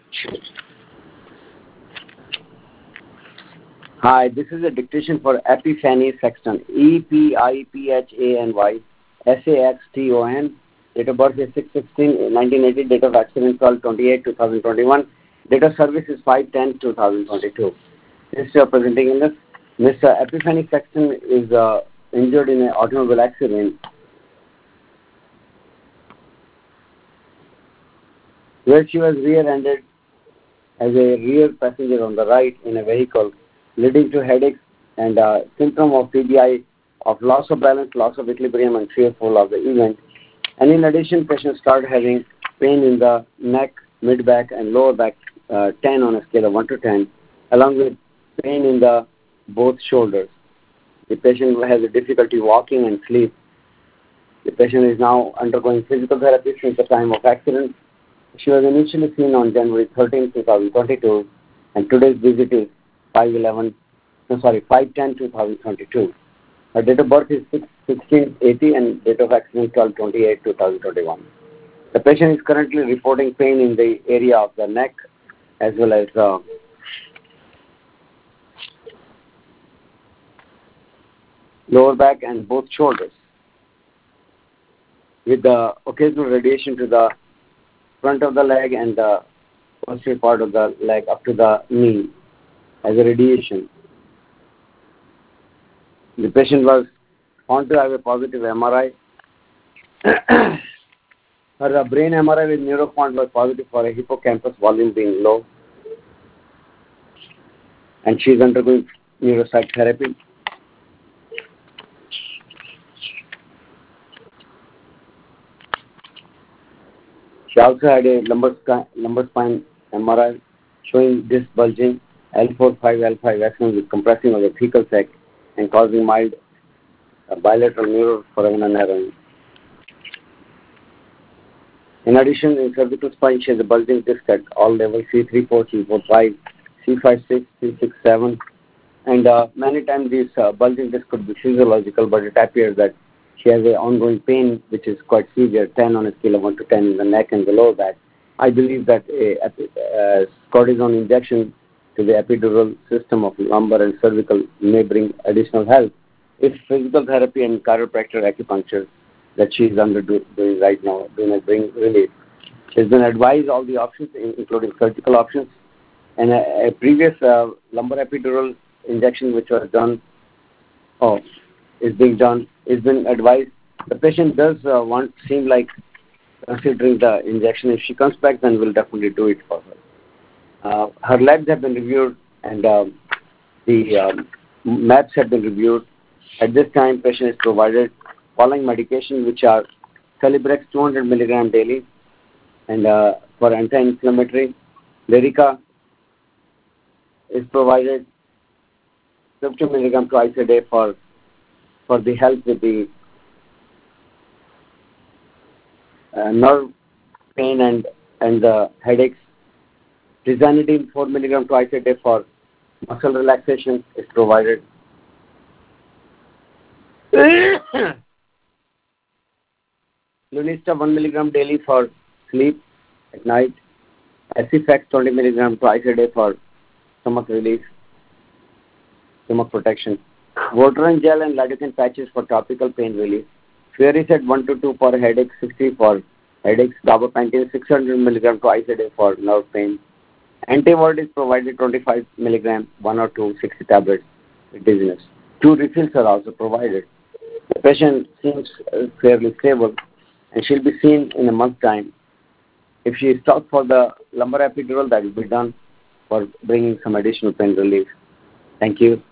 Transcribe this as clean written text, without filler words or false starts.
Hi, this is a dictation for Epiphany Sexton. Epiphany Sexton. Date of birth is 6/16/1980. Date of accident 12/28/2021. Date of service is 5/10/2022. History of presenting illness. Mr. Epiphany Sexton is injured in an automobile accident where she was rear-ended as a rear passenger on the right in a vehicle, leading to headaches and symptom of TBI of loss of balance, loss of equilibrium, and fearful of the event. And in addition, patient started having pain in the neck, mid-back, and lower back, 10 on a scale of 1 to 10, along with pain in the both shoulders. The patient has a difficulty walking and sleep. The patient is now undergoing physical therapy since the time of accident. She was initially seen on January 13, 2022, and today's visit is 5/10/2022. Her date of birth is 6/16/80 and date of accident 12/28/2021. The patient is currently reporting pain in the area of the neck as well as lower back and both shoulders, with the occasional radiation to the front of the leg and the posterior part of the leg up to the knee as a radiation. The patient was found to have a positive MRI. Her brain MRI with neuroquant was positive for a hippocampus volume being low, and she is undergoing neuropsych therapy. She also had a lumbar spine MRI showing disc bulging, L4-5 with compressing of the thecal sac and causing mild bilateral neuroforaminal narrowing. In addition, in cervical spine, she has a bulging disc at all levels, C3-4, C4-5, C5-6, C6-7, and many times this bulging disc could be physiological, but it appears that she has an ongoing pain which is quite severe, 10 on a scale of 1 to 10 in the neck and the lower back. I believe that a cortisone injection to the epidural system of lumbar and cervical may bring additional help if physical therapy and chiropractor acupuncture that she is doing right now do not bring relief. She has been advised all the options, including surgical options, and a previous lumbar epidural injection which was done, is been advised. The patient does seem like considering the injection. If she comes back, then we'll definitely do it for her. Her labs have been reviewed and the maps have been reviewed. At this time, patient is provided following medication, which are Celebrex 200 mg daily and for anti-inflammatory. Lyrica is provided 50 mg twice a day for the help with the nerve pain and the headaches. Tizanidine 4 mg twice a day for muscle relaxation is provided. Lunesta 1 mg daily for sleep at night. Acifex 20 mg twice a day for stomach relief, stomach protection. Voteran gel and lidocaine patches for topical pain relief. Furosemide 1 to 2 for headache, 60 for headaches. Gabapentin 600 mg twice a day for nerve pain. Antivord is provided 25 mg, 1 or 2, 60 tablets with dizziness. 2 refills are also provided. The patient seems fairly stable and she'll be seen in a month's time. If she is stopped for the lumbar epidural, that will be done for bringing some additional pain relief. Thank you.